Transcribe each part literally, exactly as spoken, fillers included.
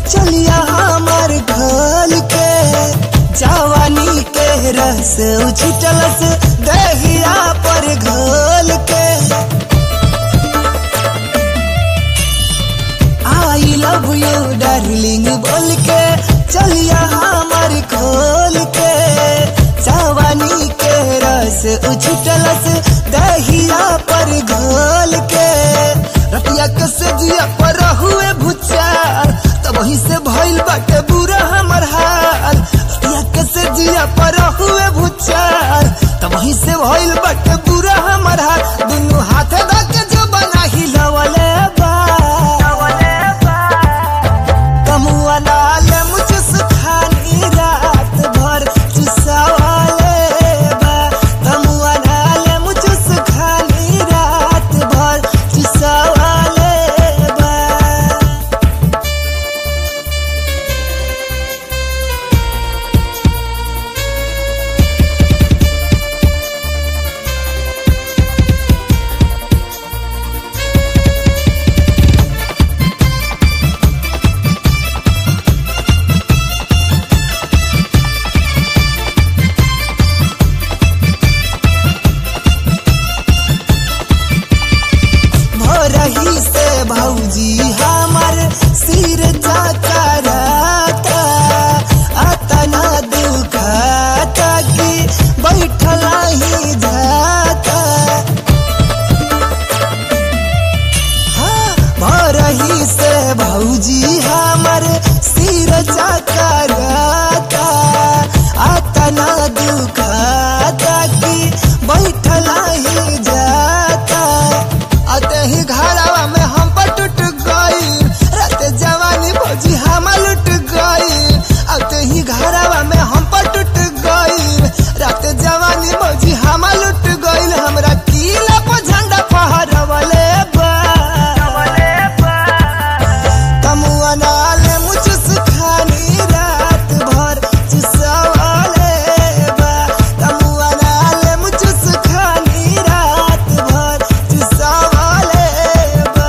चलिया हमार घोल के जवानी के रस उछटलस दहिया पर घोल के आई लव यू डार्लिंग बोल के चलिया हमार खोल के जवानी के रस उछटलस दहिया पर घोल के रतिया के सजिया पर हुए भुचार तब वहीं से भइल बाटे बुरा हमर हाल रतिया के सजिया पर हुए भुचार तब वहीं से भइल बाटे बुरा हमर हाल दुनु हाथ धके जो बना हिलवले बा कमुआ नाल मुझे सुखानी रात भर चुसावले बा कमुआ नाल मुझे सुखानी रात भर चुसावले बा। रही से भौजी हमर सिर चकराता अतना दुखाता कि बैठला ही जाता हाँ भरही से भौजी हमर सिर चकराता अतना दुखाता कि बैठला ही जाता आते ही घरवा में हम पर टूट गई रात जवानी भौजी हम लुट गई आते ही घरवा में हम पर टूट गई रात जवानी भौजी हम लुट गई हमरा किला पर झंडा फहरवले बा कमुआ नाल मुझे सुखानी रात भर चुसावले बा कमुआ नाल मुझे सुखानी रात भर चुसावले बा।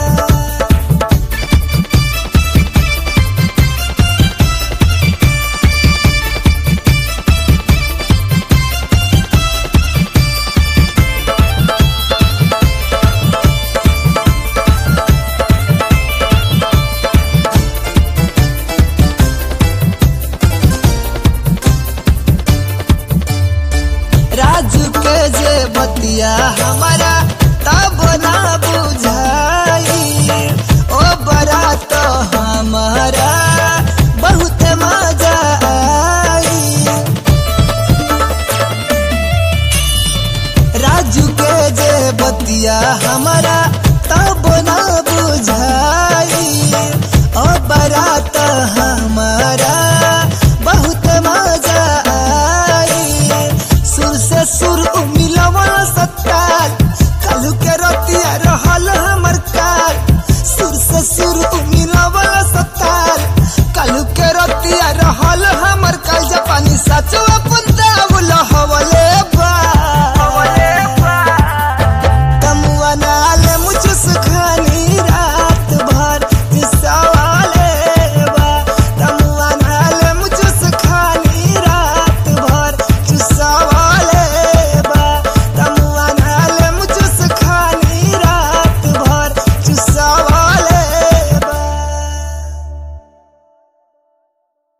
राजू के जे बतिया हमारा तब ना बुझाई ओ बरात हमारा बहुत मजा आई राजू के जे बतिया हमारा तब ना बुझाई ओ बरात हमारा बहुत मजा आई सुर से सुर मिलवा सत्तार कालू के रतिया रहल हमर काल सुर से सुर मिलवा सत्तार कालू के रतिया रहल हमर काल जापानी सचवा